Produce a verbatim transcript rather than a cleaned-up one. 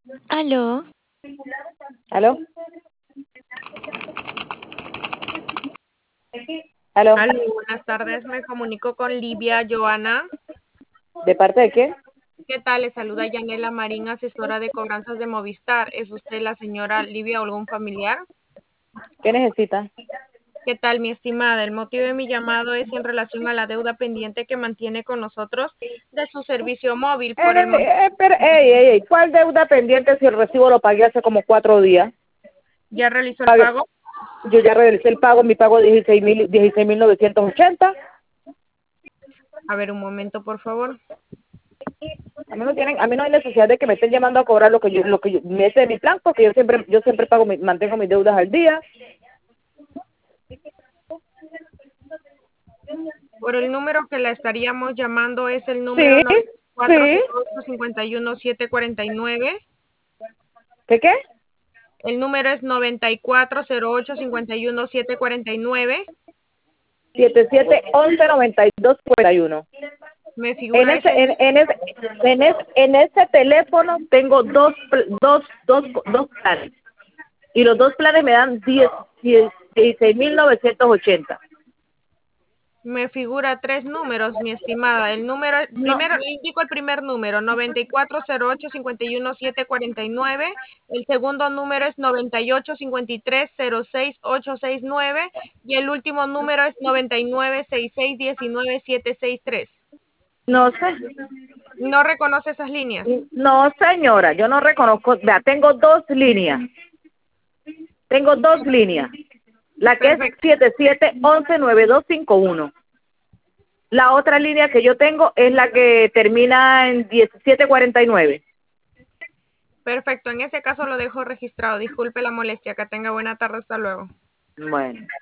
Aló. ¿Aló? ¿Aló? Aló, buenas tardes. Me comunico con Livia Joana. ¿De parte de quién? ¿Qué tal? Le saluda Yanela Marín, asesora de cobranzas de Movistar. ¿Es usted la señora Livia o algún familiar? ¿Qué necesita? ¿Qué tal, mi estimada? El motivo de mi llamado es en relación a la deuda pendiente que mantiene con nosotros de su servicio móvil por el Eh, mon- eh, pero, ey, ey, ey, ¿cuál deuda pendiente si el recibo lo pagué hace como cuatro días? ¿Ya realizó el Pague- pago? Yo ya realicé el pago, mi pago dieciséis mil, dieciséis mil novecientos ochenta. A ver, un momento, por favor. A mí no tienen, a mí no hay necesidad de que me estén llamando a cobrar lo que yo, lo que yo, me ese es mi plan, porque yo siempre, yo siempre pago, mi- mantengo mis deudas al día. Por el número que la estaríamos llamando es el número Sí, noventa y cuatro sí. cero ocho cincuenta y uno siete cuarenta y nueve. ¿Qué qué? El número es noventa y cuatro cero ocho cincuenta y uno siete cuarenta y nueve. siete siete once noventa y dos cincuenta y uno. Me En figura ese, ese. en, en ese, en ese, en ese teléfono tengo dos, pl- dos, dos, dos planes. Y los dos planes me dan diez, dieciséis mil novecientos ochenta. Me figura tres números, mi estimada. El número, No, primero le indico el primer número, noventa y cuatro cero ocho cincuenta y uno siete cuarenta y nueve. El segundo número es noventa y ocho cincuenta y tres cero seis ocho sesenta y nueve. Y el último número es noventa y nueve sesenta y seis diecinueve setecientos sesenta y tres. no sé. ¿No reconoce esas líneas? No, señora, yo no reconozco. Vea, tengo dos líneas. Tengo dos líneas. La que es Perfecto. siete siete once nueve dos cinco uno. La otra línea que yo tengo es la que termina en diecisiete cuarenta y nueve. Perfecto. En ese caso lo dejo registrado. Disculpe la molestia. Que tenga buena tarde. Hasta luego. Bueno.